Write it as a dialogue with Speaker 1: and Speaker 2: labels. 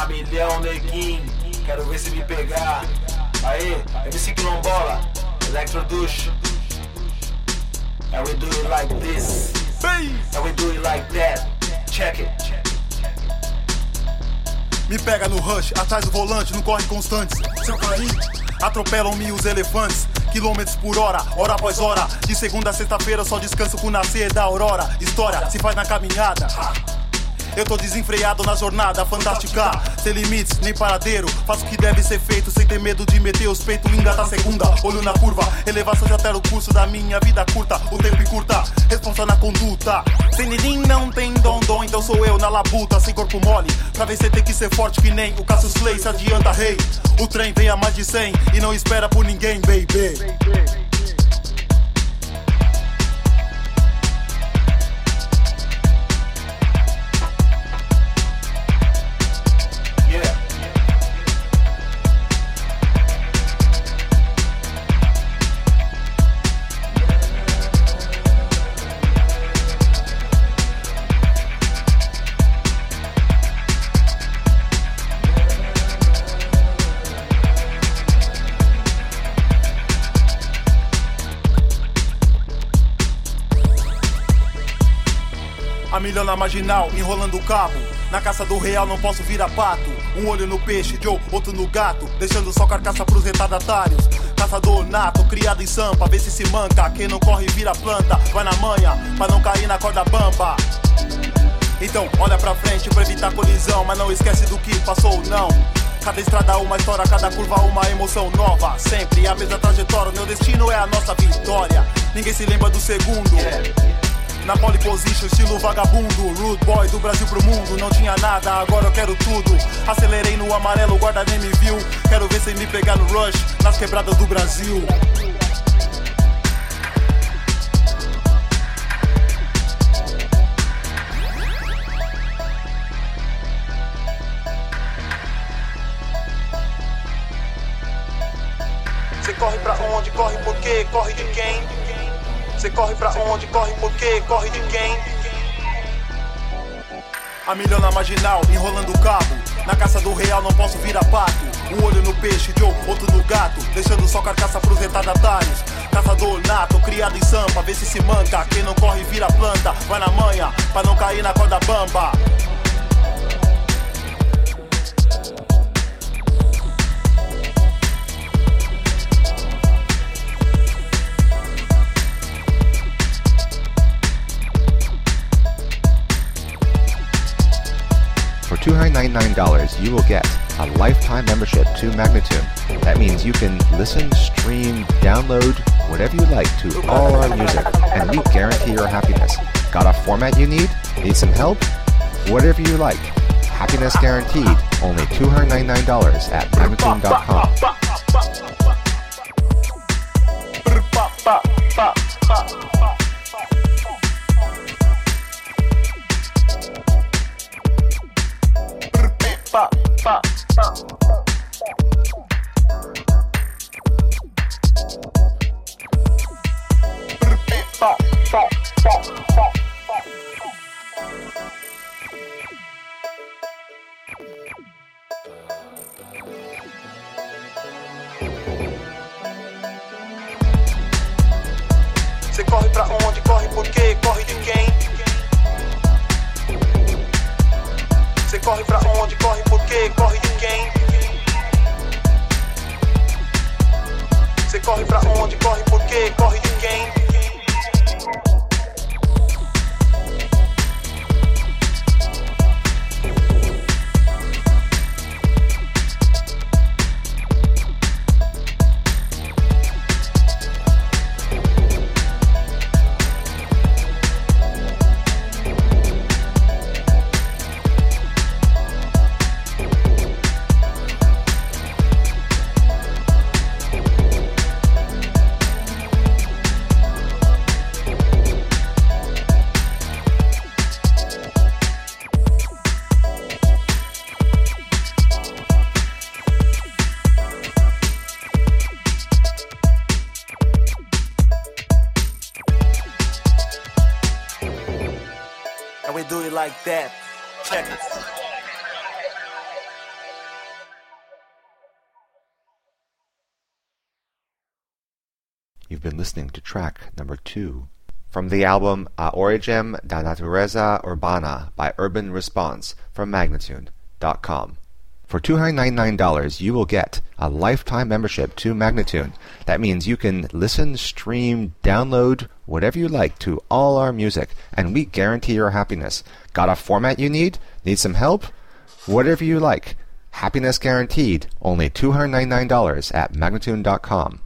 Speaker 1: A milhão, neguinho, quero ver se me pegar. Aê, MC Quilombola, Electro Douche. And we do it like this, and we do it like that. Check it.
Speaker 2: Me pega no rush, atrás do volante, não corre constante. Seu carinho, atropelam-me os elefantes. Quilômetros por hora, hora após hora. De segunda a sexta-feira só descanso com o nascer da aurora. História se faz na caminhada. Eu tô desenfreado na jornada fantástica, sem limites, nem paradeiro. Faço o que deve ser feito, sem ter medo de meter os peitos. Engatar segunda, olho na curva. Elevação já altera o curso da minha vida curta. O tempo encurta, responsa na conduta. Sem ninguém não tem dom, então sou eu na labuta. Sem corpo mole, pra vencer tem que ser forte que nem o Cassius Clay. Se adianta, rei, o trem vem a mais de 100 e não espera por ninguém, baby. A milhão na marginal, enrolando o cabo. Na caça do real não posso virar pato. Um olho no peixe, Joe, outro no gato. Deixando só carcaça pros retardatários. Caçador nato, criado em sampa. Vê se se manca, quem não corre vira planta. Vai na manha, pra não cair na corda bamba. Então olha pra frente pra evitar colisão. Mas não esquece do que passou, não. Cada estrada uma história, cada curva uma emoção nova. Sempre a mesma trajetória, meu destino é a nossa vitória. Ninguém se lembra do segundo. Na pole position, estilo vagabundo. Rude boy do Brasil pro mundo. Não tinha nada, agora eu quero tudo. Acelerei no amarelo, o guarda nem me viu. Quero ver sem me pegar no rush, nas quebradas do Brasil. Cê corre pra onde, corre por quê, corre de quem? Cê corre pra onde, corre por quê, corre de quem? A milhão na marginal, enrolando o cabo. Na caça do real não posso virar pato. Um olho no peixe, Joe, outro no gato. Deixando só carcaça pros retardatários. Caçador nato, criado em sampa. Vê se manca, quem não corre vira planta. Vai na manha, pra não cair na corda bamba.
Speaker 3: For $299, you will get a lifetime membership to Magnitude. That means you can listen, stream, download, whatever you like to all our music, and we guarantee your happiness. Got a format you need? Need some help? Whatever you like. Happiness guaranteed. Only $299 at Magnitude.com.
Speaker 2: Cê corre pra onde, corre por quê, corre de quem? Cê corre pra onde, corre por quê, corre de quem? Cê corre pra onde, corre por quê, corre de quem? And we do it like that. Check it.
Speaker 3: You've been listening to track number 2 from the album A Origem da Natureza Urbana by Urban Response from Magnatune.com. For $299, you will get a lifetime membership to Magnatune. That means you can listen, stream, download, whatever you like to all our music, and we guarantee your happiness. Got a format you need? Need some help? Whatever you like. Happiness guaranteed. Only $299 at Magnatune.com.